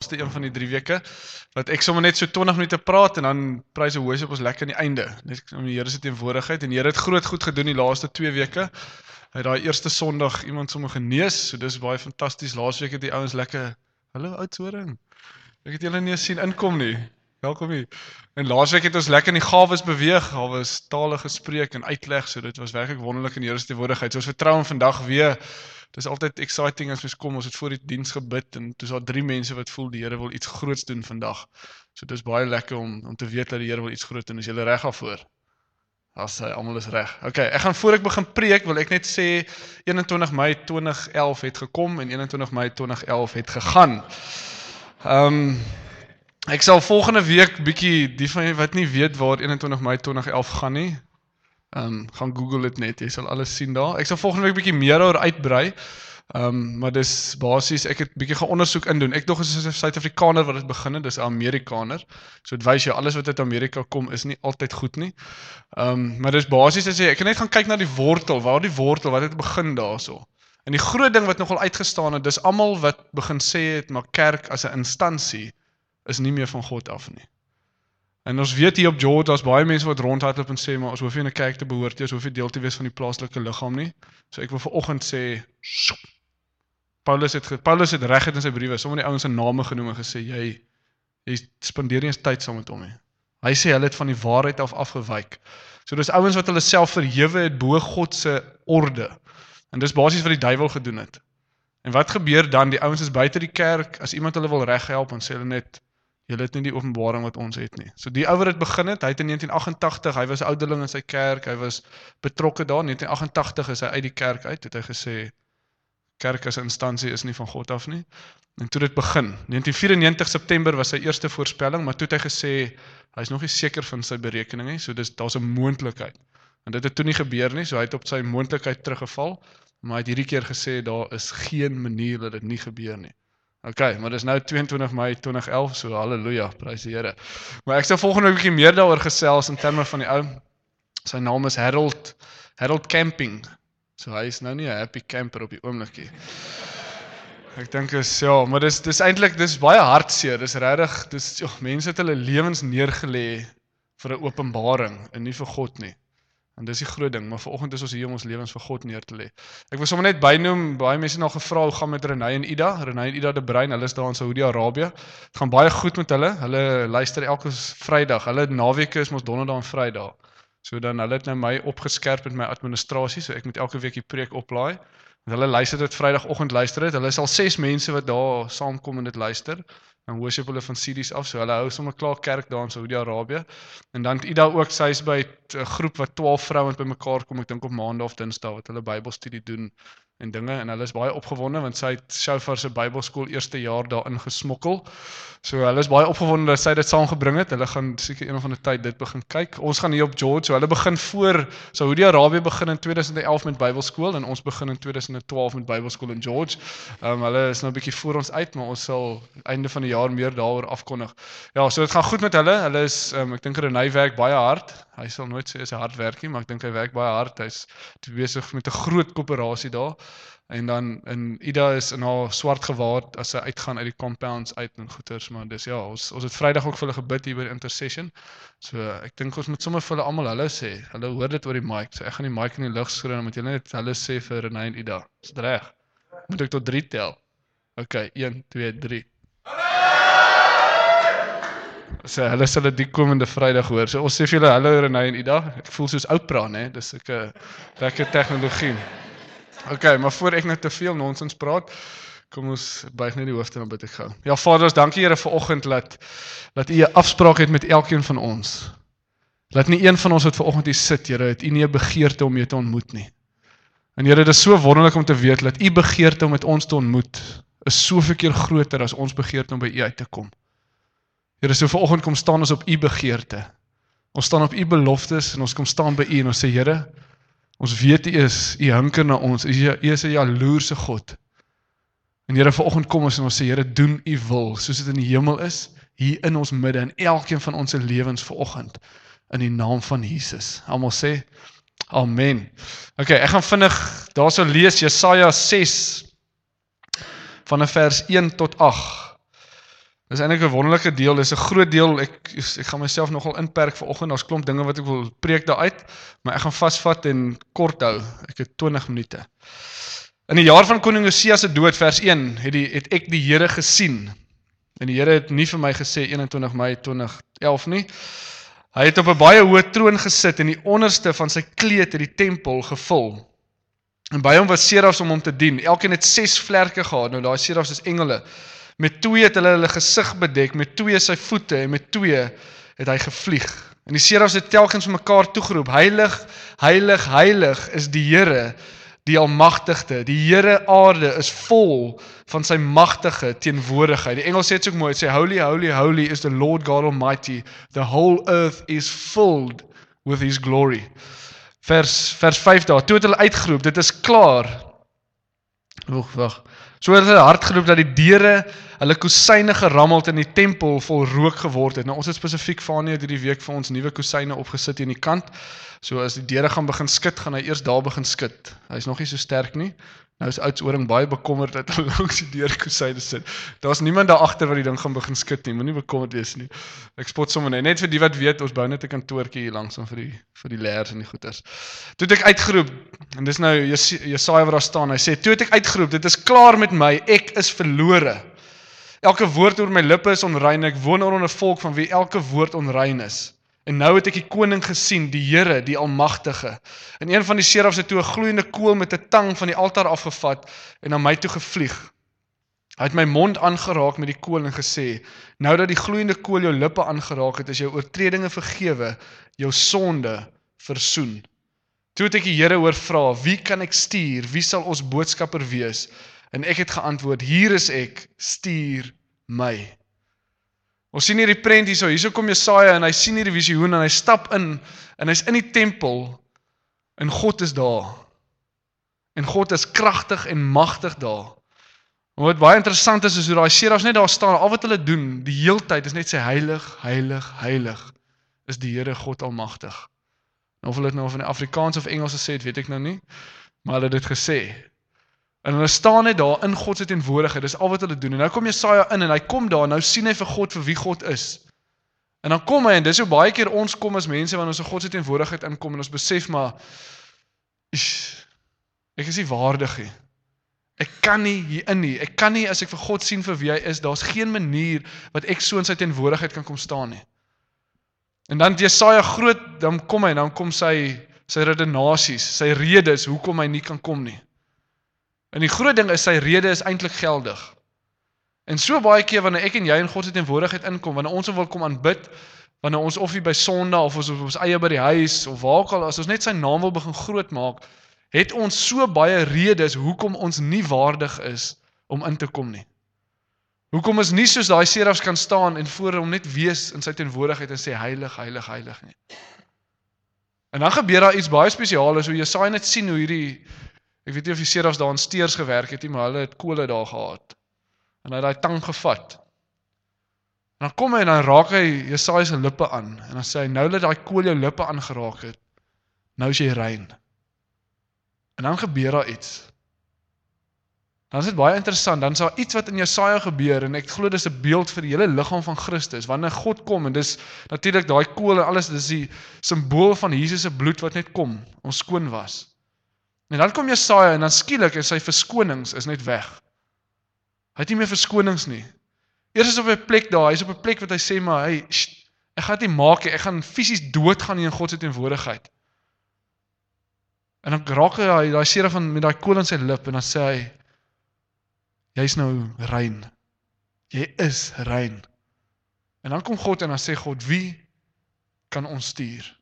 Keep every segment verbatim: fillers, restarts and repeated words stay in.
laaste een van die drie weke, wat ek sommer net so twintig minute praat, en dan pryse hoes op ons lekker aan die einde, net om die Here se teenwoordigheid, en die Here het groot goed gedoen die laaste twee weke, hy het daai eerste Sondag iemand sommer genees, so dis baie fantasties, laas week het die ouens lekker, hallo Oudtshoorn, ek het julle nie eens sien inkom nie, welkom hier, en laas week het ons lekker in die gawes beweeg, daar was tale gespreek en uitleg, so dit was werklik wonderlik in die Here se teenwoordigheid, so ons vertrou hom vandag weer. Dit is altyd exciting as ons kom, ons het voor die diens gebid, en toe is daar drie mense wat voel, die Here wil iets groots doen vandag. So dit is baie lekker om, om te weet dat die Here wil iets groot doen, is julle reg daarvoor? As hy almal is reg. Ok, ek gaan voor ek begin preek, wil ek net sê, eenentwintig Mei twintig elf het gekom, en eenentwintig Mei twintig elf het gegaan. Um, ek sal volgende week, bietjie, die van jy wat nie weet waar eenentwintig Mei twintig elf gaan nie, Um, gaan Google dit net, jy sal alles sien daar. Ek sal volgende week bietjie meer oor uitbrei, um, maar dis basies, ek het bietjie gaan ondersoek indoen. Ek dog is 'n Suid-Afrikaner wat dit begin het, dis 'n Amerikaner. So dit wys jou, alles wat uit Amerika kom is nie altyd goed nie. Um, maar dis basies as jy, ek kan net gaan kyk na die wortel, waar die wortel, wat het begin daarso. En die groot ding wat nogal uitgestaan het, dis almal wat begin sê het, maar kerk as 'n instansie is nie meer van God af nie. En ons weet hier op George, daar's baie mense wat rondhardloop en sê, maar ons hoef nie in 'n kerk te behoort nie, ons hoef nie deel te wees van die plaaslike liggaam nie. So ek wil vanoggend sê, Paulus het, Paulus het reg in sy briewe, sommige die ouens se name genoem en gesê, jy, jy spandeer nie eens tyd saam met hom nie. Hy sê, hulle het van die waarheid af afgewyk. So dis ouens wat hulle self verhewe het bo God se orde. En dis basies wat die duiwel gedoen het. En wat gebeur dan? Die ouens is buite die kerk, as iemand hulle wil reghelp, en sê hulle net, julle het nie die openbaring wat ons het nie. So die ou wat dit begin het, hy het in negentien agt agt ag, hy was ouderling in sy kerk, hy was betrokke daar, negentien agt agt ag is hy uit die kerk uit, het hy gesê, kerk as 'n instansie is nie van God af nie. En toe dit begin, negentien vyf-en-negentig September was sy eerste voorspelling, maar toe het hy gesê, hy is nog nie seker van sy berekening nie, so dis, daar's 'n moontlikheid. En dit het toe nie gebeur nie, so hy het op sy moontlikheid teruggeval, maar hy het hierdie keer gesê, daar is geen manier dat dit nie gebeur nie. Ok, maar dis nou tweeëntwintig Mei twintig elf, so halleluja, prys die Here. Maar ek sal volgende week 'n bietjie meer daaroor gesels in terme van die ou. Sy naam is Harold, Harold Camping. So hy is nou nie 'n happy camper op die oomblikie. Ek dink is, ja, maar dis, dis eintlik, dis baie hartseer, dis regtig, dis, joh, mense het hulle lewens neergelê vir 'n openbaring, en nie vir God nie. En dis die groot ding, maar vanoggend is ons hier om ons lewens vir God neer te lê. Ek wil sommer net bynoem, baie mense het nou gevra, hoe gaan met Renée en Ida? Renée en Ida de Bruin, hulle is daar in Saudi-Arabië. Het gaan baie goed met hulle, hulle luister elke Vrydag, hulle naweke is mos donderdag en Vrydag. So dan, hulle het nou my opgeskerp met my administrasie, so ek moet elke week die preek oplaai. Want hulle luister dit Vrydagoggend luister dit, hulle is al ses mense wat daar saamkom en dit luister. Dan worship hulle van C D's af, so hulle hou sommer klaar kerk daar in Saudi-Arabië. En dan het Ida ook, sy is by 'n groep wat twaalf vrouens bymekaar kom, ek dink op Maandag of Dinsdag, wat hulle Bybelstudie doen en dinge, en hulle is baie opgewonde, want sy het Shofar se Bybelskool eerste jaar daarin gesmokkel. So hulle is baie opgewonde dat sy dit saamgebring het, hulle gaan seker een of ander tyd dit begin kyk. Ons gaan hier op George, so hulle begin voor, Saudi-Arabië begin in tweeduisend elf met Bybelskool, en ons begin in tweeduisend twaalf met Bybelskool in George. Um, hulle is nou 'n bietjie voor ons uit, maar ons sal einde van die jaar meer daaroor afkondig. Ja, so dit gaan goed met hulle, hulle is, um, ek dink Renée werk baie hard, hy sal nooit sê is hy hard werk nie, maar ek dink hy werk baie hard, hy is besig met 'n groot koöperasie daar, en dan, en Ida is in haar swart gewaad, as sy uitgaan uit die compounds uit en goeters, maar dis ja, ons, ons het Vrydag ook vir hulle gebid hier by die intercession, so ek dink ons moet sommer vir hulle almal hulle sê, hulle hoor dit oor die mic, so ek gaan die mic in die lug skroei, dan moet julle net hulle sê vir Renée en Ida, is dit reg? Moet ek tot drie tel? Ok, een, twee, drie. So, hulle sal dit die komende Vrydag hoor. So ons sê vir julle, hallo Renée en Ida. Ek voel soos Oprah, né? Dis 'n lekker tegnologie. Ok, maar voor ek nou te veel nonsens praat, kom ons buig net die hoofde en dan bid ek gou. Ja, Vader, ons dankie Here vanoggend dat dat U 'n afspraak het met elkeen van ons. Laat nie een van ons wat vanoggend hier sit, Here, het U nie 'n begeerte om U te ontmoet nie. En Here, dit is so wonderlik om te weet dat U begeerte om met ons te ontmoet is soveel keer groter as ons begeerte om by U uit te kom. Here, so vanoggend kom staan ons op U begeerte. Ons staan op U beloftes en ons kom staan by U en ons sê, Here, ons weet U is, U hinker na ons, U is 'n jaloerse God. En Here, vanoggend kom ons en ons sê, Here, doen U wil, soos dit in die hemel is, hier in ons midde, in elkeen van ons lewens vanoggend, in die naam van Jesus. Almal sê, Amen. Ok, ek gaan vinnig, daar sal lees, Jesaja ses, van vers een tot agt. Dis eintlik 'n wonderlike deel, dis 'n groot deel, ek, ek gaan myself nogal inperk vanoggend, daar's klomp dinge wat ek wil preek daaruit, maar ek gaan vasvat en kort hou, ek het twintig minute. In die jaar van koning Josia se dood, vers een, het, die, het ek die Here gesien, en die Here het nie vir my gesê eenentwintig Mei twintig elf nie, hy het op 'n baie hoë troon gesit, en die onderste van sy kleed het die tempel gevul, en by hom was serafs om hom te dien, elkeen het ses vlerke gehad, nou daai serafs is engele, met twee het hulle hulle gesig bedek, met twee sy voete, en met twee het hy gevlieg. En die serafs het telkens vir mekaar toegeroep, heilig, heilig, heilig is die Here, die almagtigste, die Here aarde is vol van sy magtige teenwoordigheid. Die Engels sê dit so mooi, het sê, holy, holy, holy is the Lord God Almighty, the whole earth is filled with his glory. Vers, vers vyf daar, toe het hulle uitgeroep, dit is klaar. Wacht, wacht. So het hulle hard geroep dat die deure, hulle kosyne gerammeld in die tempel vol rook geword het. Nou ons het spesifiek Fanie het hierdie week vir ons nuwe kosyne opgesit hier in die kant. So as die deure gaan begin skit, gaan hy eers daar begin skit. Hy is nog nie so sterk nie. Nou is Oudtshoorn baie bekommerd dat hy langs die deurkosyne sit. Daar's niemand daar agter wat die ding gaan begin skit nie. Moenie bekommerd wees nie. Ek spot sommer net. Net vir die wat weet, ons bou net 'n kantoortjie hier langs om vir die vir die leerders en die goeters. Toe het ek uitgeroep, en dis nou Jesaja wat daar staan. Hy sê, toe het ek uitgeroep, dit is klaar met my, ek is verlore. Elke woord oor my lippe is onrein, ek woon onder 'n volk van wie elke woord onrein is. En nou het ek die koning gesien, die Here, die Almagtige. En een van die serafs het toe 'n gloeiende kool met 'n tang van die altaar afgevat en na my toe gevlieg. Hy het my mond aangeraak met die kool en gesê, nou dat die gloeiende kool jou lippe aangeraak het, is jou oortredinge vergewe, jou sonde versoen. Toe het ek die Here hoor vra, wie kan ek stuur, wie sal ons boodskapper wees? En ek het geantwoord, hier is ek, stuur my. Ons sien hier die prent hierso, hierso kom Jesaja en hy sien hier die visioen en hy stap in en hy's in die tempel en God is daar. En God is kragtig en magtig daar. En wat baie interessant is, is hoe daai serafs net daar staan, al wat hulle doen, die heeltyd is net sê heilig, heilig, heilig is die Here God Almagtig. En of hulle dit nou van die Afrikaans of Engels gesê het, weet ek nou nie, maar hulle het dit gesê. En hulle staan net daar in God se teenwoordigheid, dis al wat hulle doen. En nou kom Jesaja in en hy kom daar, nou sien hy vir God vir wie God is. En dan kom hy, en dis hoe baie keer ons kom as mense, wanneer ons in God se teenwoordigheid inkom, en ons besef maar, ish, ek is nie waardig nie. Ek kan nie hierin nie, ek kan nie as ek vir God sien vir wie hy is, daar's geen manier wat ek so in sy teenwoordigheid kan kom staan nie. En dan Jesaja groot, dan kom hy, dan kom sy, sy redenasies, sy redes, hoekom hy nie kan kom nie. En die groot ding is, sy rede is eintlik geldig. En so baie keer, wanneer ek en jy in God se teenwoordigheid inkom, wanneer ons wil kom aanbid, wanneer ons of hier by Sondag, of ons op ons eie by die huis, of waar ook al, as ons net sy naam wil begin groot maak, het ons so baie redes, hoekom ons nie waardig is, om in te kom nie. Hoekom ons nie soos daai serafs kan staan, en voor hom net wees in sy teenwoordigheid, en sê, heilig, heilig, heilig nie. En dan gebeur daar iets baie spesiaals, hoe Jesaja net sien, hoe hierdie, ek weet nie of die serafs daar in steers gewerk het, maar hulle het kole daar gehad. En hy het die tang gevat. En dan kom hy en dan raak hy Jesaja se lippe aan. En dan sê hy, nou dat die kool jou lippe aangeraak het, nou is jy rein. En dan gebeur daar iets. Dan is dit baie interessant, dan is daar iets wat in Jesaja gebeur, en ek glo dis 'n beeld vir die hele liggaam van Christus, wanneer God kom, en dis natuurlik daai kool en alles, dis die simbool van Jesus se bloed wat net kom, ons skoon was. En dan kom Jesaja en dan skielik is sy verskonings is net weg. Hy het nie meer verskonings nie. Eers is op 'n plek daar, hy is op 'n plek wat hy sê, maar hy, sht, ek gaan dit nie maak, ek gaan fisies dood gaan in God se teenwoordigheid. En dan raak hy daai seraf van met daai kool in sy lip en dan sê hy, jy is nou rein. Jy is rein. En dan kom God en dan sê God, wie kan ons stuur?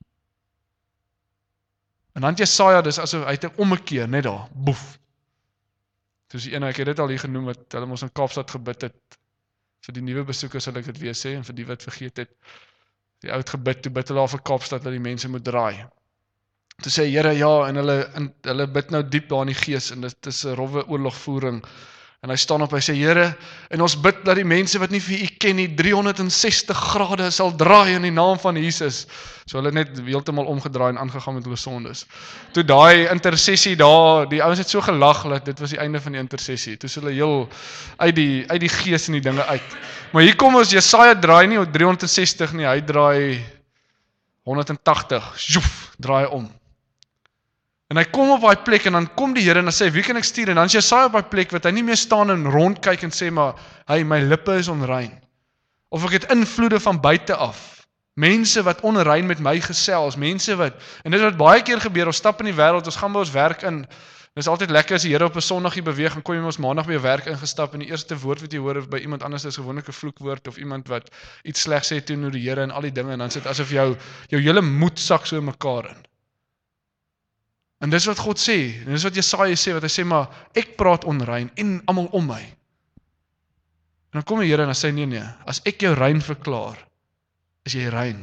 En dan Jesaja, dis asof hy het 'n ommekeer, net daar, boef. Soos die ene, ek het dit al hier genoem, wat hulle ons in Kaapstad gebid het, vir die nuwe besoekers sal ek dit weer sê, en vir die wat vergeet het, die oud gebid, toe bid hulle al vir Kaapstad, dat die mense moet draai. Toe sê Here, ja, en hulle, en hulle bid nou diep daar in die gees, en dit is 'n rowwe oorlogvoering, En hy staan op, hy sê, Here, en ons bid dat die mense wat nie vir U ken nie, driehonderdsestig grade sal draai in die naam van Jesus. So hulle het net heeltemal omgedraai en aangegaan met hulle sondes. Toe daai intersessie daar, die ouens het so gelag, dat dit was die einde van die intersessie. Toe is hulle heel uit die, uit die gees en die dinge uit. Maar hier kom ons, Jesaja draai nie op driehonderdsestig nie, hy draai honderdtagtig, joef, draai om. En hy kom op daai plek en dan kom die Here en dan sê, wie kan ek stuur? En dan is Jesaja op daai plek wat hy nie meer staan en rondkyk en sê, maar hy, my lippe is onrein. Of ek het invloede van buite af. Mense wat onrein met my gesels, mense wat, en dit wat baie keer gebeur, ons stap in die wêreld, ons gaan by ons werk in, dit is altyd lekker as die Here op 'n Sondag hier beweeg, en kom jy ons maandag by jou werk ingestap, en die eerste woord wat jy hoor by iemand anders is gewoonlik 'n vloekwoord, of iemand wat iets slegs sê teenoor die Here en al die dinge, en dan sit asof jou, jou hele moed sak so in mekaar in. En dis wat God sê, en dis wat Jesaja sê, wat hy sê, maar ek praat onrein, en almal om my. En dan kom die Here en dan sê, nee nee, as ek jou rein verklaar, is jy rein.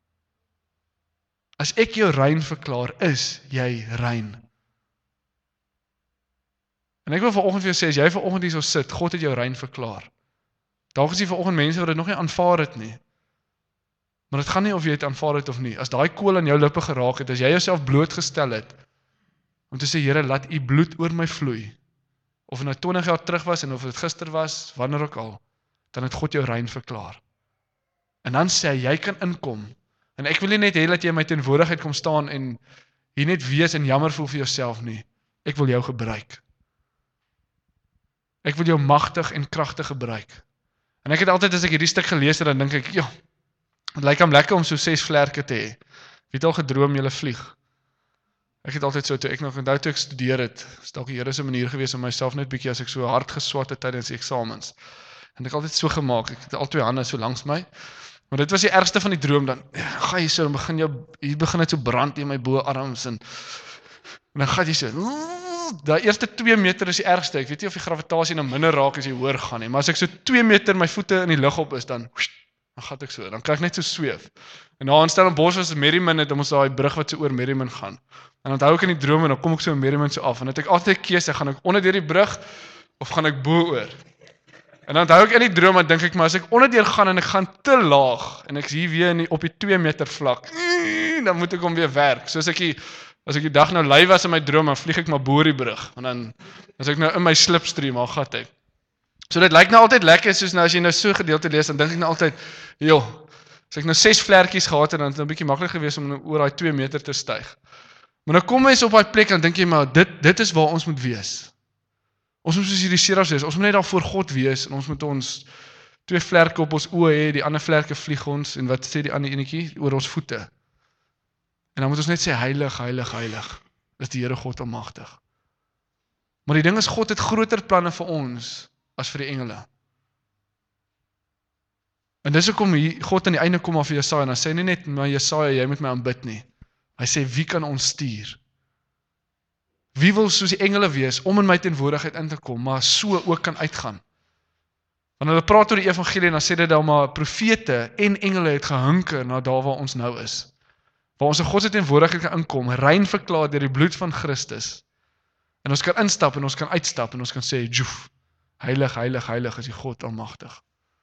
As ek jou rein verklaar, is jy rein. En ek wil vanoggend vir jou sê, as jy vanoggend hier so sit, God het jou rein verklaar. Dalk is jy vanoggend mense wat dit nog nie aanvaar het nie. Maar dit gaan nie of jy het aanvaar het of nie. As daai kool aan jou lippe geraak het, as jy jouself blootgestel het, om te sê, Here, laat U bloed oor my vloei. Of het nou twintig jaar terug was, en of dit gister was, wanneer ook al, dan het God jou rein verklaar. En dan sê hy, jy kan inkom. En ek wil nie net hê dat jy in my teenwoordigheid kom staan, en hier net wees en jammer voel vir jouself nie. Ek wil jou gebruik. Ek wil jou magtig en kragtig gebruik. En ek het altyd, as ek hierdie stuk gelees het, dan dink ek, ja, het lyk hom lekker om so ses vlerke te hê. Wie het al gedroom, julle vlieg? Ek het altyd so, toe ek nog onthou toe ek studeer het, is dalk die Here se manier gewees om myself net bietjie as ek so hard geswat het tydens die eksamens. En ek het altyd so gemaak, ek het al twee hande so langs my. Maar dit was die ergste van die droom, dan ga jy so, dan begin jou, hier begin het so brand in my boarms, en, en dan gaan jy so, daai eerste twee meter is die ergste, ek weet nie of die gravitasie nou minder raak as jy hoor gaan nie, maar as ek so twee meter my voete in die lug op is, dan, dan gaan ek so, dan krijg ek net so sweef. En na in Stellenbosch was Merriman, het ons daai brug wat so oor Merriman gaan. En dan hou ek in die droom, en dan kom ek so in Merriman so af, en dan het ek altyd 'n keuse, gaan ek onder deur die brug, of gaan ek bo oor? En dan hou ek in die droom, en dink ek, maar as ek onderdeur gaan, en ek gaan te laag, en ek is hier weer in die, op die twee meter vlak, dan moet ek hom weer werk, soos ek die, as ek die dag nou lui was in my droom, dan vlieg ek maar bo die brug, en dan, as ek nou in my slipstream, al gat ek. So dit lyk nou altyd lekker, soos nou, as jy nou so gedeelte lees, dan dink ek nou altyd, joh, as ek nou ses vlerkies gehad het, dan het het nou 'n bietjie maklik gewees om nou oor daai twee meter te styg. Maar nou kom ons op daai plek, en dink jy, maar dit, dit is waar ons moet wees. Ons moet soos hierdie serafs wees, ons moet net daar voor God wees, en ons moet ons twee vlerke op ons oë hê, die ander vlerke vlieg ons, en wat sê die ander enetjie? Oor ons voete. En dan moet ons net sê, heilig, heilig, heilig, is die Here God almagtig. Maar die ding is, God het groter planne vir ons, as vir die engele. En dis hoekom God aan die einde kom af vir Jesaja, en hy sê nie net, maar Jesaja, jy moet my aanbid nie. Hy sê, wie kan ons stuur? Wie wil soos die engele wees, om in my teenwoordigheid in te kom, maar so ook kan uitgaan? Want hulle praat oor die evangelie, en dan sê dit dan maar, profete en engele het gehunker na daar waar ons nou is. Waar ons in God se teenwoordigheid kan inkom, rein verklaar deur die bloed van Christus. En ons kan instap, en ons kan uitstap, en ons kan sê, joef, heilig, heilig, heilig is die God almagtig.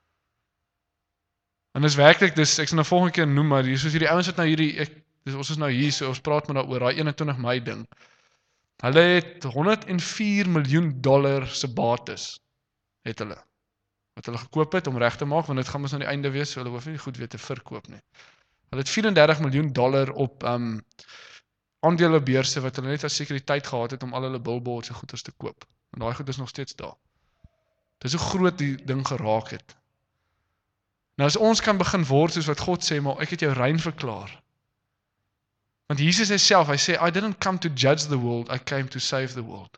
En dis werklik, dis, ek sal nou volgende keer noem, maar soos hierdie ouens wat nou hierdie, ek, dis, ons is nou hier, so ons praat maar daaroor, daai eenentwintig Mei ding. Hulle het honderd en vier miljoen dollar se bates, het hulle, wat hulle gekoop het om reg te maak, want dit gaan ons aan die einde wees, so hulle hoef nie goed weer te verkoop nie. Hulle het vierendertig miljoen dollar op um, aandelebeurse, wat hulle net as sekuriteit gehad het, om al hulle billboards en goeders te koop. En daai goed is nog steeds daar. Dis hoe groot die ding geraak het. Nou as ons kan begin word, soos wat God sê, maar ek het jou rein verklaar. Want Jesus hy self, hy sê, I didn't come to judge the world, I came to save the world.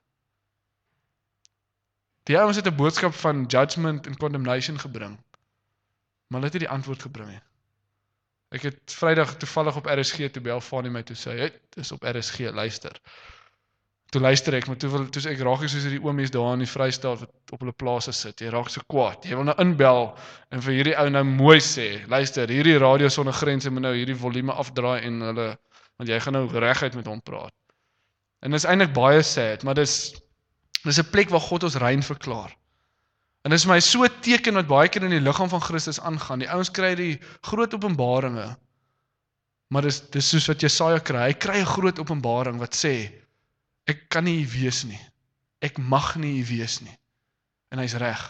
Die ouens het 'n boodskap van judgment en condemnation gebring, maar hulle het nie die antwoord gebring nie. Ek het Vrydag toevallig op R S G, toe bel Fanie my toe sê, hey, dis op R S G, luister. Toe luister ek, maar toe, wil, toe ek raak ek soos die oomies daar in die Vrystaat wat op hulle plase sit, jy raak so kwaad, jy wil nou inbel en vir hierdie ou nou mooi sê, luister, hierdie radio sonder grense moet nou hierdie volume afdraai en hulle, want jy gaan nou reguit met hom praat. En dis eintlik baie sad, maar dis dis 'n plek waar God ons rein verklaar. En dit is my so 'n teken wat baie keer in die liggaam van Christus aangaan. Die ouens kry die groot openbaringe, maar dis, dis soos wat Jesaja kry. Hy kry 'n groot openbaring wat sê, ek kan nie hier wees nie. Ek mag nie hier wees nie. En hy's reg.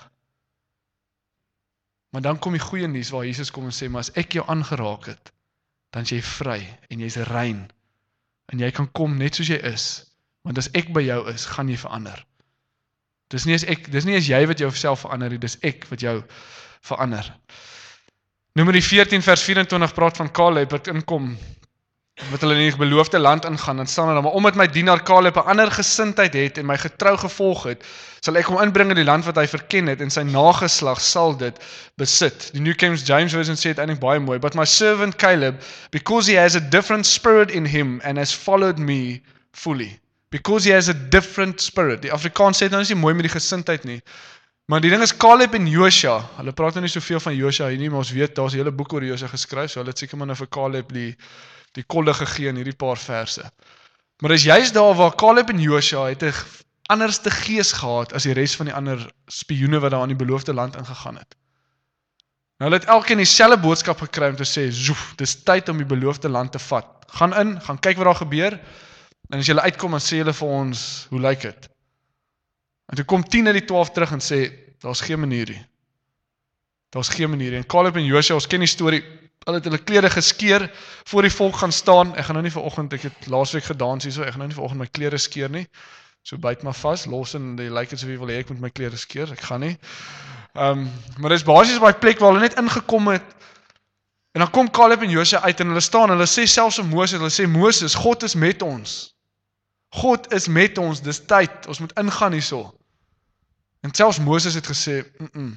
Maar dan kom die goeie nuus waar Jesus kom en sê, maar as ek jou aangeraak het, dan is jy vry en jy's rein. En jy kan kom net soos jy is. Want as ek by jou is, gaan jy verander. Dis nie as ek, dis nie as jy wat jou self verander nie, dis ek wat jou verander. Numeri veertien vers vyf-en-twintig praat van Caleb wat inkom, wat hulle in die beloofde land ingaan, en staan dan, maar omdat my dienaar Caleb 'n ander gesindheid het en my getrou gevolg het, sal ek hom inbring in die land wat hy verken het, en sy nageslag sal dit besit. Die New King James Version sê dit eintlik baie mooi, but my servant Caleb, because he has a different spirit in him and has followed me fully. Because he has a different spirit. Die Afrikaans sê dit nou is nie mooi met die gesindheid nie. Maar die ding is Caleb en Josua. Hulle praat nou nie soveel van Josua hier nie, maar ons weet daar's 'n hele boek oor Josua geskryf, so hulle het seker maar nou vir Caleb die die kolle gegee in hierdie paar verse. Maar dis juist daar waar Caleb en Josua het 'n anderste gees gehad as die res van die ander spioene wat daar in die beloofde land ingegaan het. Nou hulle het elkeen dieselfde boodskap gekry om te sê, "Zoef, dis tyd om die beloofde land te vat. Gaan in, gaan kyk wat daar gebeur." En as julle uitkom, dan sê julle vir ons, hoe lyk dit? En toe kom tien uit die twaalf terug en sê, daar's geen manier nie. Daar's geen manier nie. En Caleb en Josua, ons ken die storie, hulle het hulle klere geskeur, voor die volk gaan staan. Ek gaan nou nie vanoggend, ek het laasweek gedans hierso, ek gaan nou nie vanoggend my klere skeer nie. So byt maar vas, los en die lyk asof jy wil hê ek moet my klere skeer, ek gaan nie. Um, maar dis basies by 'n plek waar hulle net ingekom het. En dan kom Caleb en Josua uit en hulle staan, hulle sê selfs vir Moses, hulle sê, Moses, God is met ons. God is met ons, dis tyd, ons moet ingaan hierso. En selfs Moses het gesê, mm -mm.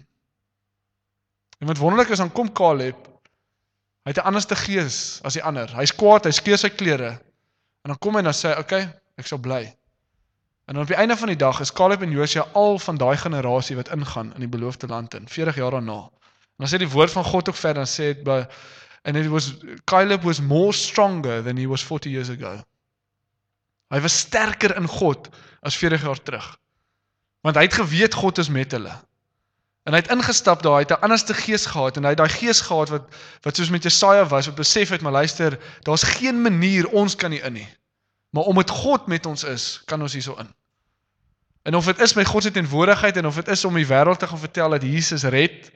En wat wonderlik is, dan kom Caleb, hy het 'n anderste gees as die ander. Hy's kwaad, hy skeur sy klere. En dan kom hy en dan sê hy, okay, ek sal bly. En dan op die einde van die dag is Caleb en Josua al van daai generasie wat ingaan in die beloofde land in, veertig jaar daarna. En dan sê die woord van God ook verder, dan sê het by, and it was, Caleb was more stronger than he was forty years ago. Hy was sterker in God as veertig jaar terug. Want hy het geweet God is met hulle. En hy het ingestap daar, hy het 'n anderste gees gehad, en hy het daai gees gehad wat, wat soos met Jesaja was, wat besef het, maar luister, daar's geen manier, ons kan nie in nie. Maar omdat God met ons is, kan ons hierso in. En of dit is met God se teenwoordigheid, en of dit is om die wêreld te gaan vertel dat Jesus red,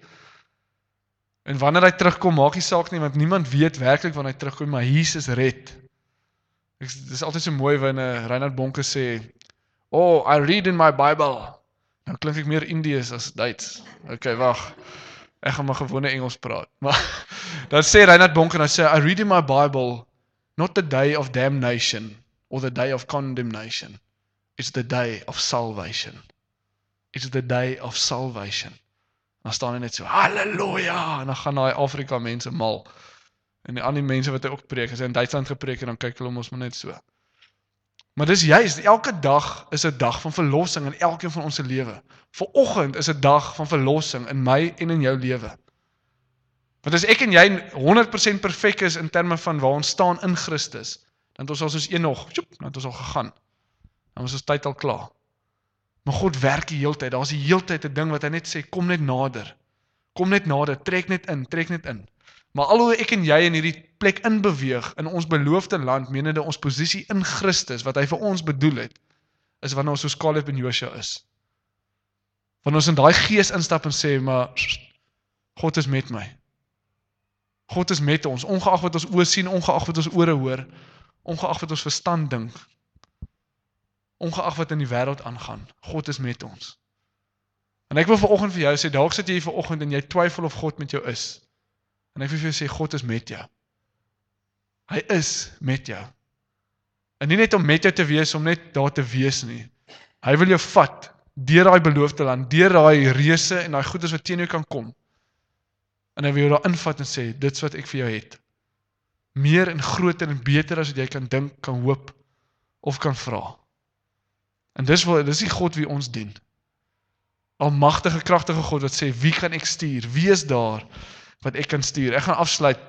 en wanneer hy terugkom, maak nie saak nie, want niemand weet werklik wanneer hy terugkom, maar Jesus red. Dit is altyd so mooi wanneer Reinhard Bonke sê, oh, I read in my Bible. Nou klink ek meer Indiërs as Duits. Ok, wag. Ek gaan maar gewone Engels praat. Maar dan sê Reinhard Bonke, dan sê, I read in my Bible, not the day of damnation, or the day of condemnation. It's the day of salvation. It's the day of salvation. Dan staan hy net so, halleluja, en dan gaan daai Afrika mense mal. En die ander mense wat hy ook preek, as hy in Duitsland gepreek, en dan kyk hulle ons maar net so. Maar dis juist, elke dag is 'n dag van verlossing in elkeen van ons se lewe. Vanoggend is 'n dag van verlossing in my en in jou lewe. Want as ek en jy honderd persent perfek is in terme van waar ons staan in Christus, dan het ons al soos een nog, dan het ons al gegaan. Dan is ons tyd al klaar. Maar God werk die heeltyd, daar is die heeltyd 'n ding wat hy net sê, kom net nader. Kom net nader, trek net in, trek net in. Maar al hoe ek en jy in hierdie plek inbeweeg, in ons beloofde land, menende ons posisie in Christus, wat hy vir ons bedoel het, is wanneer ons soos Caleb en Josua is. Wanneer ons in daai gees instap en sê, maar God is met my. God is met ons, ongeag wat ons oë sien, ongeag wat ons ore hoor, ongeag wat ons verstand dink, ongeag wat in die wêreld aangaan, God is met ons. En ek wil vanoggend vir jou sê, dalk sit jy hier vanoggend en jy twyfel of God met jou is. En ek wil vir jou sê, God is met jou. Hy is met jou. En nie net om met jou te wees, om net daar te wees nie. Hy wil jou vat, deur daai beloofde land, deur daai reuse en daai goedes wat teen jou kan kom. En hy wil jou daar invat en sê, dit's wat ek vir jou het. Meer en groter en beter as wat jy kan dink, kan hoop, of kan vra. En dis, wat, dis die God wie ons dien. Almagtige, kragtige God wat sê, wie kan ek stuur? Wie is daar wat ek kan stuur? Ek gaan afsluit.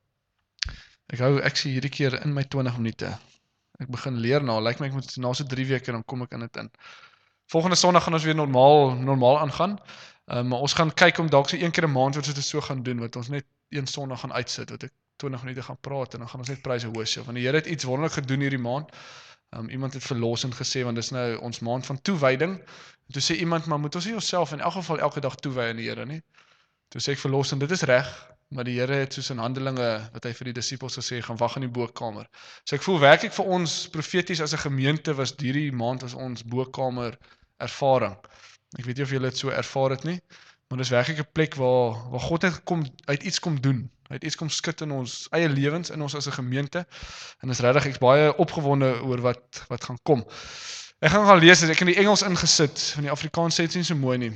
Ek hou, ek sê hierdie keer in my twintig minute. Ek begin leer nou, lyk my ek moet na so drie weke, dan kom ek in dit in. Volgende Sondag gaan ons weer normaal, normaal aangaan. Um, maar ons gaan kyk om dalk so een keer 'n maand wat ons dit so gaan doen, wat ons net een Sondag gaan uitsit, wat ek twintig minute gaan praat en dan gaan ons net praise worship. Want die Here het iets wonderlik gedoen hierdie maand. Um, iemand het verlossend gesê, want dis nou ons maand van toewyding. En toe sê iemand, maar moet ons nie onsself in elk geval elke dag toewy aan die Here nie? Toe sê ek verlossend, dit is reg, maar die Here het soos in Handelinge, wat hy vir die disippels gesê, gaan wag in die bokamer. So ek voel werklik vir ons profeties as 'n gemeente was hierdie maand was ons bokamer ervaring. Ek weet nie of julle dit so ervaar het nie, maar dis werklik 'n plek waar waar God net kom uit iets kom doen. Hy het iets kom skud in ons eie lewens, in ons as 'n gemeente. En is regtig ek's baie opgewonde oor wat wat gaan kom. Ek gaan gaan lees, ek het in die Engels ingesit, van die Afrikaans sê dit nie so mooi nie.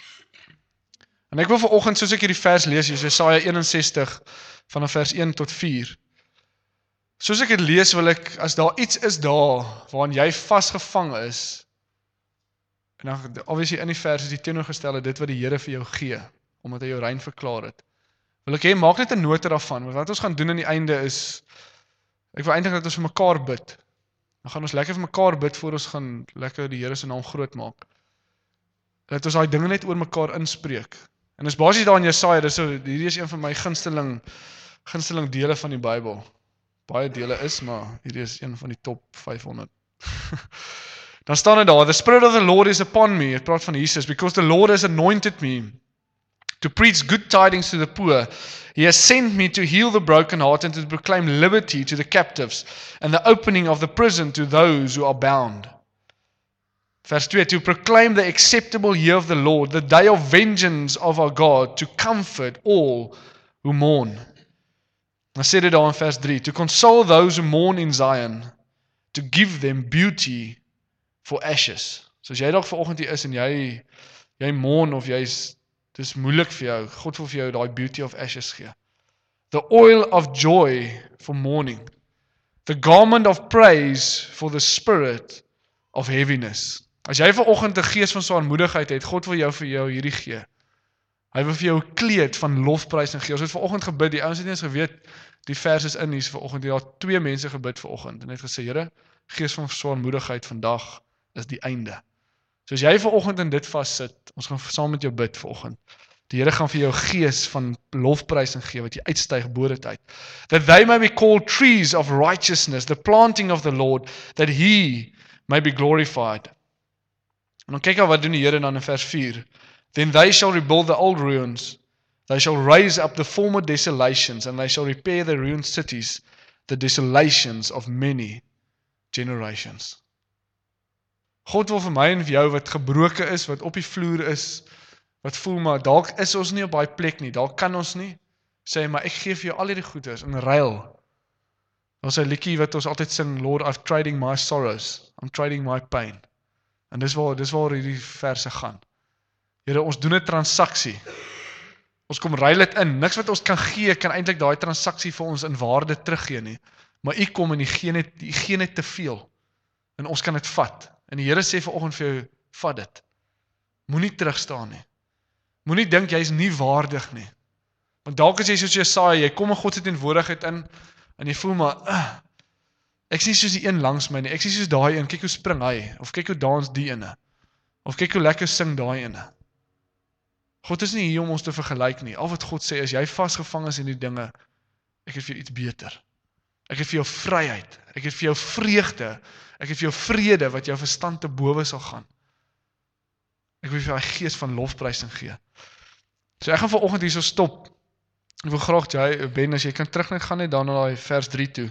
En ek wil vanoggend, soos ek hierdie vers lees, Jesaja eenensestig vanaf vers een tot vier. Soos ek dit lees, wil ek as daar iets is daar waarin jy vasgevang is, en dan obviously in die vers is die teenoorgestelde dit wat die Here vir jou gee, omdat hy jou rein verklaar het. Wil ek hê, maak net 'n nota daarvan, want wat ons gaan doen aan die einde is, ek wil eintlik dat ons vir mekaar bid. Dan gaan ons lekker vir mekaar bid, voor ons gaan lekker die Here se naam groot maak. Dat ons daai dinge net oor mekaar inspreek. En dis basies daar in Jesaja, dis so, hierdie is een van my gunsteling, gunsteling dele van die Bybel. Baie dele is, maar hierdie is een van die top vyfhonderd. Dan staan dit daar, the Spirit of the Lord is upon me, het praat van Jesus, because the Lord has anointed me to preach good tidings to the poor. He has sent me to heal the broken heart and to proclaim liberty to the captives and the opening of the prison to those who are bound. Vers twee, to proclaim the acceptable year of the Lord, the day of vengeance of our God, to comfort all who mourn. Dan sê dit daar in vers drie, to console those who mourn in Zion, to give them beauty for ashes. So as jy dalk vanoggend hier is en jy, jy mourn of jy's, dis moeilik vir jou, God wil vir jou daai beauty of ashes gee. The oil of joy for mourning, the garment of praise for the spirit of heaviness. As jy vanoggend 'n gees van swaarmoedigheid het, God wil jou vir jou hierdie gee. Hy wil vir jou 'n kleed van lofprys en gee. Ons het vanoggend gebid, die ouens het nie eens geweet, die vers is in hier vanoggend, daar het twee mense gebid vanoggend, en het gesê, Here, gees van swaarmoedigheid vandag is die einde. So as jy vanoggend in dit vassit, ons gaan saam met jou bid vanoggend. Die Here gaan vir jou gees van lofprysing gee, wat jy uitstyg bo dit uit. That they may be called trees of righteousness, the planting of the Lord, that he may be glorified. En dan kyk jy wat doen die Here dan in vers vier. Then they shall rebuild the old ruins, they shall raise up the former desolations, and they shall repair the ruined cities, the desolations of many generations. God wil vir my en vir jou wat gebroken is, wat op die vloer is, wat voel maar, dalk is ons nie op daai plek nie, dalk kan ons nie, sê maar ek gee vir jou al hierdie goeders, in ruil. Daar's 'n liedjie wat ons altyd sing, Lord, I'm trading my sorrows, I'm trading my pain. En dis waar, dis waar hierdie verse gaan. Here, ons doen 'n transaksie. Ons kom ruil dit in. Niks wat ons kan gee, kan eintlik daai transaksie vir ons in waarde teruggee nie. Maar u kom en u gee net, u gee net te veel. En ons kan dit vat. En die Here sê vanoggend vir jou, vat dit. Moenie terugstaan nie. Moenie dink jy is nie waardig nie. Want dalk as jy soos Jesaja, jy kom in God se teenwoordigheid in, en jy voel maar, uh, ek sien soos die een langs my nie, ek sien soos daai een, kyk hoe spring hy, of kyk hoe dans die ene, of kyk hoe lekker sing daai ene. God is nie hier om ons te vergelyk nie. Al wat God sê, as jy vasgevang is in die dinge, ek het vir jou iets beter. Ek het vir jou vryheid, ek het vir jou vreugde, ek het vir jou vrede, wat jou verstand te bowe sal gaan. Ek wil vir jou gees van lofprysing gee. So ek gaan vanoggend hier so stop. Ek wil graag, jy, Ben, as jy kan terug net gaan net dan na die vers drie toe.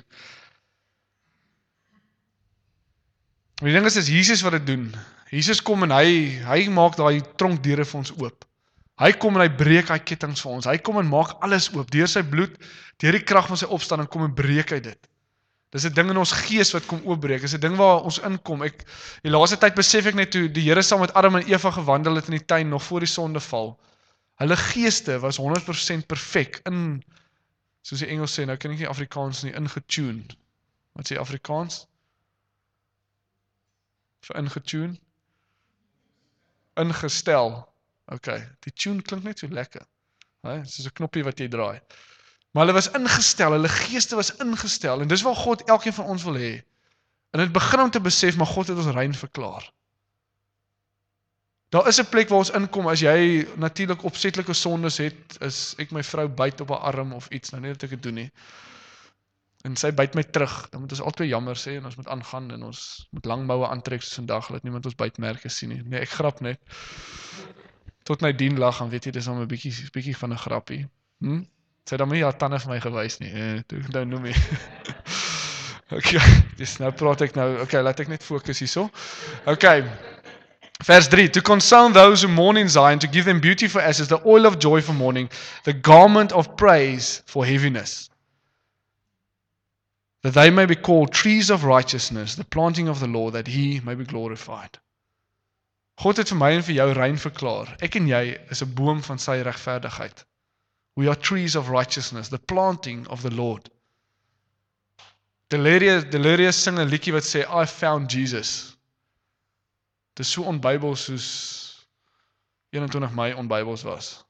Die ding is, is Jesus wat dit doen. Jesus kom en hy, hy maak daai tronkdeure vir ons oop. Hy kom en hy breek hy kettinge vir ons. Hy kom en maak alles oop. Deur sy bloed, deur die krag van sy opstanding kom en breek hy dit. Dis 'n ding in ons gees wat kom oopbreek. Dis 'n ding waar ons inkom. Ek die laaste tyd besef ek net hoe die Here saam met Adam en Eva gewandel het in die tuin nog voor die sondeval. Hulle geeste was honderd persent perfek in, soos die Engels sê, nou ken ek nie Afrikaans nie, ingetuned. Wat sê Afrikaans? Vir ingetune? Ingestel. Ok, die tune klink net so lekker. Dit is 'n knoppie wat jy draai. Maar hulle was ingestel, hulle geeste was ingestel, en dis wat God elkeen van ons wil hê. En het begin om te besef, maar God het ons rein verklaar. Daar is 'n plek waar ons inkom, as jy natuurlik opsetlike sondes het, is ek my vrou byt op haar arm of iets, nou nie dat ek dit doen nie. En sy byt my terug, dan moet ons altyd jammer sê, en ons moet aangaan, en ons moet lang moue aantrek soos vandag, dat niemand ons bytmerke sien nie. Nee, ek grap net. Tot my dien lag, dan weet jy, dis al 'n bietjie, bietjie van 'n grappie. Hm? Sy het dan nie haar tande vir my gewys nie, eh, toe nou noem jy. Okay, dis nou praat ek nou, okay, laat ek net fokus hierso. Okay. Verse three, to console those who mourn in Zion, to give them beauty for ashes, the oil of joy for mourning, the garment of praise for heaviness, that they may be called trees of righteousness, the planting of the Lord, that he may be glorified. God het vir my en vir jou rein verklaar, ek en jy is 'n boom van sy regverdigheid. We are trees of righteousness, the planting of the Lord. Delirious, Delirious sing 'n liedjie wat sê, I found Jesus. Dit is so onbybels soos eenentwintig Mei onbybels was.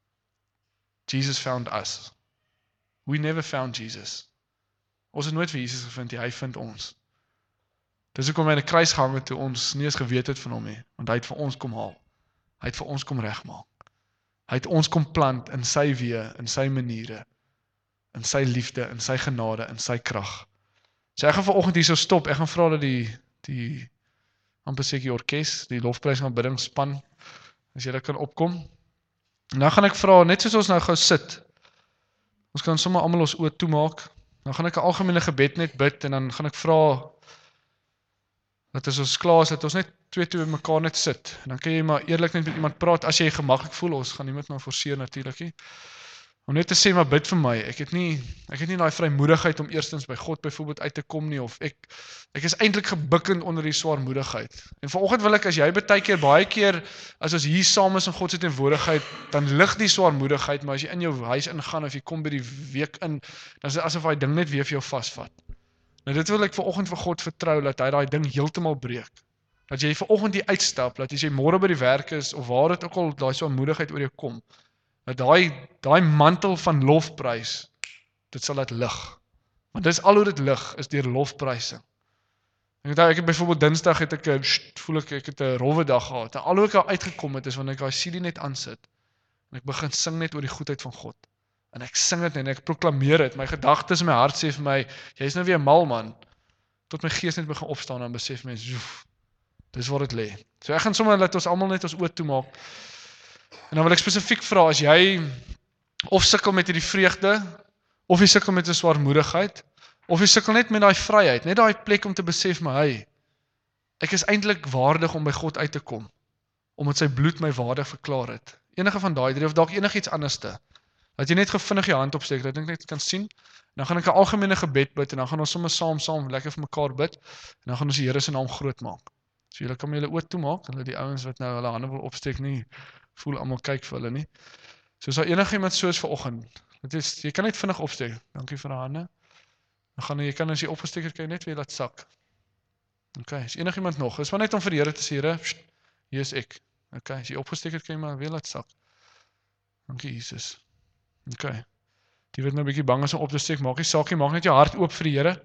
Jesus found us. We never found Jesus. Ons het nooit vir Jesus gevind, hy vind ons. Dis hoekom hy in 'n kruis gehang het toe ons nie eens geweet het van hom nie, want hy het vir ons kom haal. Hy het vir ons kom regmaak. Hy het ons kom plant in sy weë, in sy maniere, in sy liefde, in sy genade, in sy krag. So ek gaan vanoggend hierso stop, ek gaan vra dat die die amper seker orkes, die lofprys gaan bidding span, as julle kan opkom. En dan gaan ek vra, net soos ons nou gou sit, ons kan sommer almal ons oë toemaak, dan gaan ek 'n algemene gebed net bid, en dan gaan ek vra, dat as ons klaar is, dat ons net twee twee mekaar net sit, en dan kan jy maar eerlik net met iemand praat, as jy gemaklik voel, ons gaan niemand nou forceer natuurlik nie, om net te sê, maar bid vir my, ek het nie, ek het nie daai vrymoedigheid om eerstens by God byvoorbeeld uit te kom nie, of ek, ek is eintlik gebukkend onder die swaarmoedigheid. En vanoggend wil ek, as jy baie keer, baie keer, as ons hier saam is in God se teenwoordigheid, dan lig die swaarmoedigheid, maar as jy in jou huis ingaan, of jy kom by die week in, dan is dit asof hy ding net weer vir jou vasvat. Nou dit wil ek vanoggend vir God vertrou, dat hy daai ding heeltemal breek. Dat jy vanoggend hier uitstap, dat as jy môre by die werk is, of waar dit ook al daai swaarmoedigheid oor jou kom, dat daai daai mantel van lofprys, dit sal laat lig. Want dis al hoe dit lig, is deur lofprysing. Ek het, ek het byvoorbeeld Dinsdag het ek, voel ek, ek het 'n rowwe dag gehad, en al hoe ek al uitgekom het, is wanneer ek daai C D net aansit, en ek begin sing net oor die goedheid van God. En ek sing dit en ek proklameer dit, my gedagtes in my hart sê vir my, jy is nou weer mal man, tot my gees net begin opstaan, en besef mens, joef, dis waar dit lê. So ek gaan sommer, laat ons almal net ons oë toemaak, en dan wil ek spesifiek vra, as jy of sukkel met hierdie vreugde, of jy sukkel met 'n swaarmoedigheid, of jy sukkel net met daai vryheid, net daai plek om te besef, maar hy, ek is eintlik waardig om by God uit te kom, omdat sy bloed my waardig verklaar het. Enige van daai drie, of dalk enigiets anderste, dat jy net gevinnig jou hand opsteek, dat ek net kan sien, en dan gaan ek 'n algemene gebed bid, en dan gaan ons sommer saam, saam, lekker vir mekaar bid, en dan gaan ons die Here se naam groot maak. So julle kan my julle oë toemaak, hulle die ouens wat nou hulle hande wil opsteek nie, voel almal kyk vir hulle nie. So as daar enigiemand soos vanoggend, dit is, jy kan net vinnig opsteek, dankie vir die hande, dan gaan jy kan as jy opgesteek het, kan jy net weer laat sak. Ok, is enigiemand nog, is maar net om vir die Here te sê, Here, hier is ek, ok, as jy opgesteek het, kan jy maar weer laat sak. Dankie Jesus. Ok, die wat nou 'n bietjie bang is om op te steek, maak nie saak nie, maak net jou hart oop vir die Here,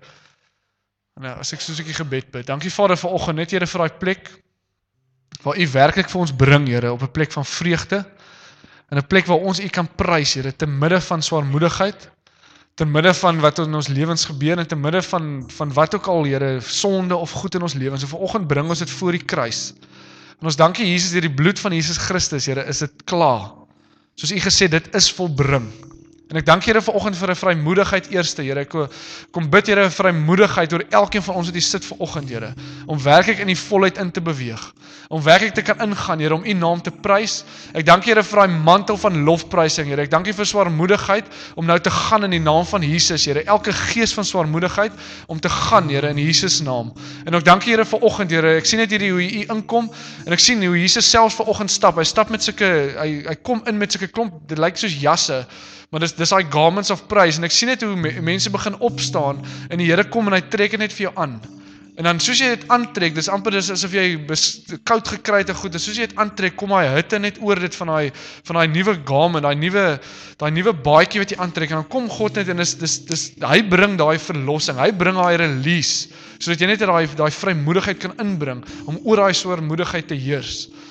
en nou, as ek soos ek die gebed bid, dankie Vader vanoggend, net Here vir daai plek, waar U werklik vir ons bring, Here, op 'n plek van vreugde, in 'n plek waar ons U kan prys, Here, te midde van swaarmoedigheid, te midde van wat in ons lewens gebeur, en te midde van, van wat ook al, Here, sonde of goed in ons lewens, en vanoggend bring ons dit voor die kruis, en ons dankie Jesus, deur die bloed van Jesus Christus, Here, is dit klaar, soos U gesê, dit is volbring, en ek dank Here vanoggend vir 'n vrymoedigheid eerste, Here, ek kom bid Here 'n vrymoedigheid oor elkeen van ons wat hier sit vanoggend, Here, om werklik in die volheid in te beweeg, om werklik te kan ingaan, Here, om U naam te prys. Ek dank Here vir daai mantel van lofprysing, Here. Ek dank U vir swaarmoedigheid om nou te gaan in die naam van Jesus, Here. Elke gees van swaarmoedigheid om te gaan, Here, in Jesus naam. En ek dank Here vanoggend, Here. Ek sien net hierdie hoe U inkom en ek sien hoe Jesus self vanoggend stap. Hy stap met sulke hy hy kom in met sulke klomp, dit lyk soos jasse. Maar dis dis daai garments of praise en ek sien net hoe me, mense begin opstaan en die Here kom en hy trek dit net vir jou aan. En dan soos jy dit aantrek, dis amper dis asof jy bes, koud gekry het en goed, en soos jy dit aantrek, kom daai hitte net oor dit van daai van daai nuwe garment, daai nuwe daai nuwe baadjie wat jy aantrek en dan kom God net en dis dis dis hy bring daai verlossing, hy bring daai release sodat jy net daai daai vrymoedigheid kan inbring om oor daai swaarmoedigheid te heers.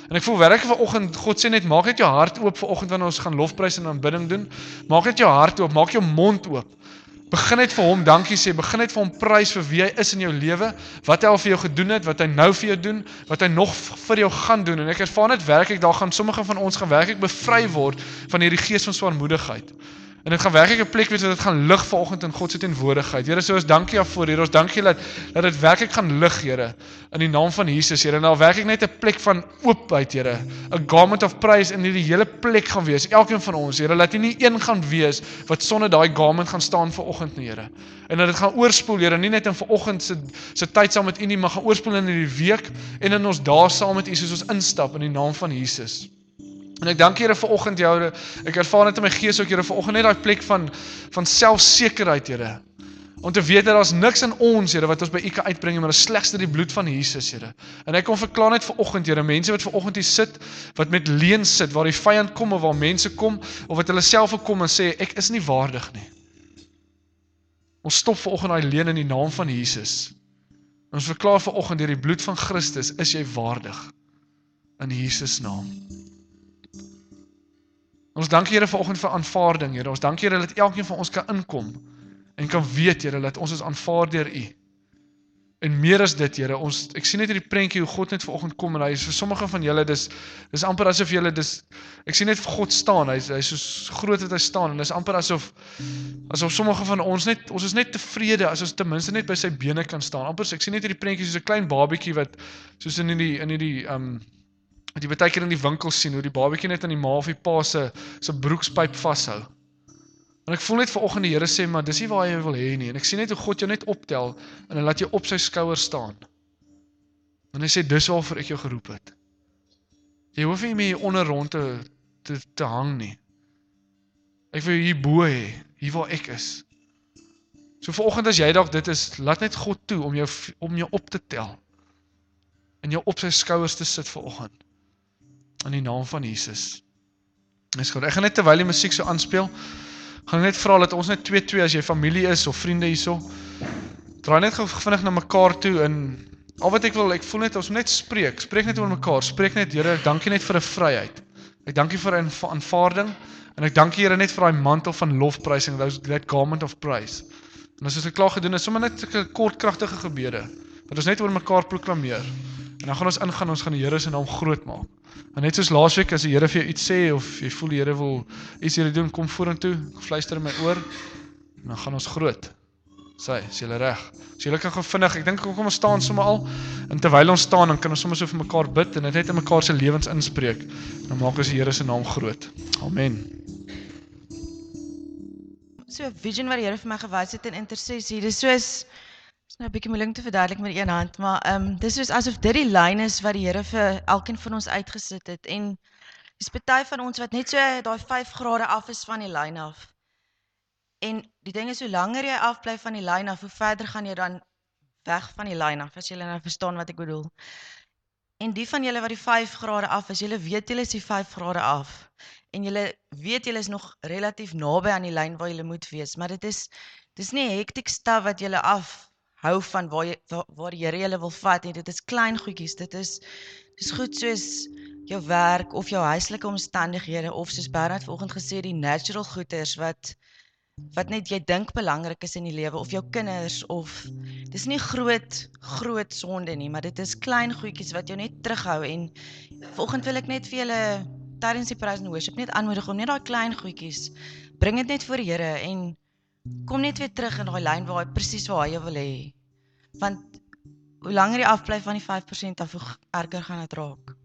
En ek voel werk vanoggend, God sê net, maak net jou hart oop vanoggend wanneer ons gaan lofprys en aanbidding doen. Maak net jou hart oop, maak jou mond oop. Begin net vir hom dankie sê, begin net vir hom prys vir wie hy is in jou lewe, wat hy al vir jou gedoen het, wat hy nou vir jou doen, wat hy nog vir jou gaan doen. En ek ervaar net werklik, daar gaan sommige van ons gaan werklik bevry word van hierdie gees van swaarmoedigheid. En dit gaan werklik 'n plek wees waar dit gaan lig vanoggend in God se teenwoordigheid. Here, so ons dankie daarvoor, Here. Ons dankie dat dat dit werklik gaan lig, Here, in die naam van Jesus, Here. En daar werklik net 'n plek van oopheid, Here. 'n Garment of praise in hierdie hele plek gaan wees. Elkeen van ons, Here, laat nie een gaan wees wat sonder daai garment gaan staan vanoggend nie, Here. En dat dit gaan oorspoel, Here, nie net in vanoggend se se tyd saam met U nie, maar gaan oorspoel in hierdie week en in ons dae saam met U soos ons instap in die naam van Jesus. En ek dank Here vanoggend jou, ek ervaar net in my gees ook Here vanoggend net daai plek van van selfsekerheid, Here. Om te weet dat daar's niks in ons, Here, wat ons by U kan uitbring, maar dit is slegs die bloed van Jesus, Here. En ek kom verklaar net vanoggend, Here, mense wat vanoggend hier sit, wat met leuen sit, waar die vyand kom of waar mense kom of wat hulle self kom en sê ek is nie waardig nie. Ons stop vanoggend daai leuen in die naam van Jesus. Ons verklaar vanoggend deur die bloed van Christus is jy waardig in Jesus naam. Ons dank Here vanoggend vir aanvaarding, Here. Ons dank Here dat elkeen van ons kan inkom en kan weet, Here, dat ons is aanvaar deur U. En meer as dit, Here, ons ek sien net hierdie prentjie hoe God net vanoggend kom en hy is vir sommige van julle dis dis amper asof julle dis ek sien net vir God staan. Hy hy is so groot wat hy staan en dis amper asof asof sommige van ons net ons is net tevrede as ons ten minste net by sy bene kan staan. Amper ek sien net hierdie prentjie soos 'n klein babietjie wat soos in hierdie in hierdie um wat jy baie keer in die winkel sien, hoe die babatjie net aan die ma of die pa se se broekspyp vashou. En ek voel net vanoggend die Here sê, maar dis nie waar jy wil hê nie. En ek sien net hoe God jou net optel en hy laat jou op sy skouer staan. En hy sê dis waarvoor ek jou geroep het. Jy hoef nie meer hier onder rond te, te te hang nie. Ek wil jou hier bo hê, hier waar ek is. So vanoggend as jy dalk dit is, laat net God toe om jou om jou op te tel en jou op sy skouers te sit vanoggend. In die naam van Jesus. Dis goed. Ek gaan net terwyl die musiek so aanspeel, gaan net vra dat ons net twee twee as jy familie is of vriende hierso, draai net gou vinnig na mekaar toe en al wat ek wil, ek voel net ons moet net spreek, spreek net oor mekaar, spreek net Here, ek dankie net vir 'n vryheid. Ek dankie vir 'n aanvaarding en ek dankie Here net vir daai mantel van lofprysing, that garment of praise. En as ons dit klaar gedoen het, sommer net 'n kort kragtige gebede, wat ons net oor mekaar proklameer. En dan gaan ons ingaan, ons gaan die Here se naam groot maak. En net soos laasweek, as die Here vir jou iets sê, of jy voel die Here wil iets hier doen, kom vorentoe, fluister in my oor, en dan gaan ons groot. Sy, is julle reg? So julle kan gou vinnig, ek dink kom ons staan sommer al, en terwyl ons staan, dan kan ons sommer so vir mekaar bid, en net in mekaar se lewens inspreek, en dan maak ons die Here se naam groot. Amen. So 'n vision wat die Here vir my gewys het in intersessie, dis soos is nou 'n bietjie moeilik te verduidelik met een hand, maar ehm um, dis soos asof dit die lyn is wat die Here vir elkeen van ons uitgesit het en dis party van ons wat net so daai vyf grade af is van die lyn af. En die ding is hoe langer jy afbly van die lyn af, hoe verder gaan jy dan weg van die lyn af, as julle nou verstaan wat ek bedoel. En die van julle wat die vyf grade af is, julle weet julle is die vyf grade af. En julle weet julle is nog relatief naby aan die lyn waar julle moet wees, maar dit is dis nie 'n hektiek stap wat julle af hou van waar, jy, waar, waar die Here julle wil vat en dit is klein goedjies, dit is dis goed soos jou werk of jou huislike omstandighede of soos Bernard vanoggend gesê die natural goeders wat wat net jy dink belangrik is in die lewe of jou kinders of dis nie groot groot sonde nie, maar dit is klein goedjies wat jou net terughou en vanoggend wil ek net vir julle tydens die praise and worship net aanmoedig om net daai klein goedjies bring dit net voor die Here en kom net weer terug in daai lyn waar hy presies waar hy jou wil hê. Want hoe langer jy afbly van die vyf persent af, hoe erger gaan dit raak.